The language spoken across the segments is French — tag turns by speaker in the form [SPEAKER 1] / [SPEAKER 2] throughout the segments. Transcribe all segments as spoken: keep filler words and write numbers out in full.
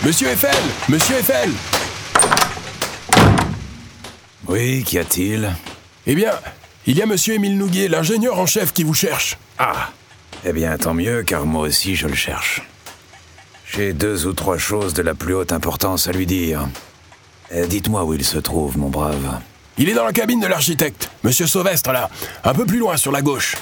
[SPEAKER 1] Monsieur Eiffel! Monsieur Eiffel!
[SPEAKER 2] Oui, qu'y a-t-il?
[SPEAKER 1] Eh bien, il y a Monsieur Émile Nouguier, l'ingénieur en chef, qui vous cherche.
[SPEAKER 2] Ah! Eh bien, tant mieux, car moi aussi je le cherche. J'ai deux ou trois choses de la plus haute importance à lui dire. Eh, dites-moi où il se trouve, mon brave.
[SPEAKER 1] Il est dans la cabine de l'architecte, Monsieur Sauvestre, là, un peu plus loin, sur la gauche.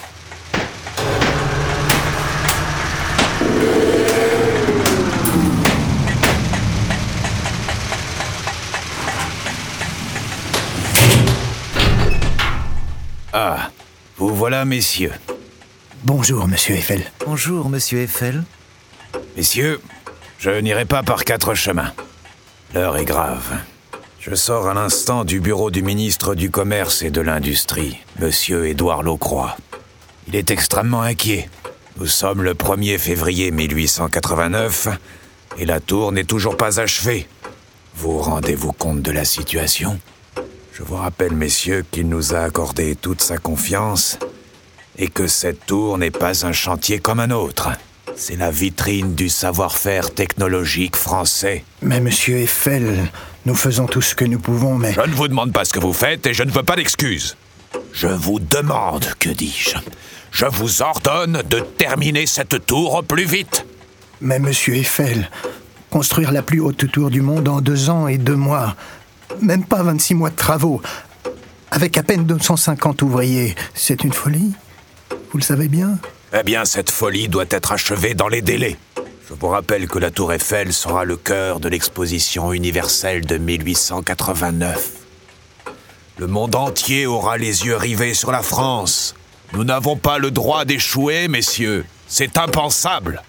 [SPEAKER 2] Ah, vous voilà, messieurs.
[SPEAKER 3] Bonjour, monsieur Eiffel.
[SPEAKER 2] Bonjour, monsieur Eiffel. Messieurs, je n'irai pas par quatre chemins. L'heure est grave. Je sors à l'instant du bureau du ministre du Commerce et de l'Industrie, monsieur Édouard Locroix. Il est extrêmement inquiet. Nous sommes le premier février mille huit cent quatre-vingt-neuf et la tour n'est toujours pas achevée. Vous rendez-vous compte de la situation ? Je vous rappelle, messieurs, qu'il nous a accordé toute sa confiance et que cette tour n'est pas un chantier comme un autre. C'est la vitrine du savoir-faire technologique français.
[SPEAKER 3] Mais monsieur Eiffel, nous faisons tout ce que nous pouvons, mais...
[SPEAKER 2] Je ne vous demande pas ce que vous faites et je ne veux pas d'excuses. Je vous demande, que dis-je ? Je vous ordonne de terminer cette tour au plus vite.
[SPEAKER 3] Mais monsieur Eiffel, construire la plus haute tour du monde en deux ans et deux mois, même pas vingt-six mois de travaux, avec à peine deux cent cinquante ouvriers, c'est une folie. Vous le savez bien ?
[SPEAKER 2] Eh bien, cette folie doit être achevée dans les délais. Je vous rappelle que la tour Eiffel sera le cœur de l'exposition universelle de mille huit cent quatre-vingt-neuf. Le monde entier aura les yeux rivés sur la France. Nous n'avons pas le droit d'échouer, messieurs. C'est impensable.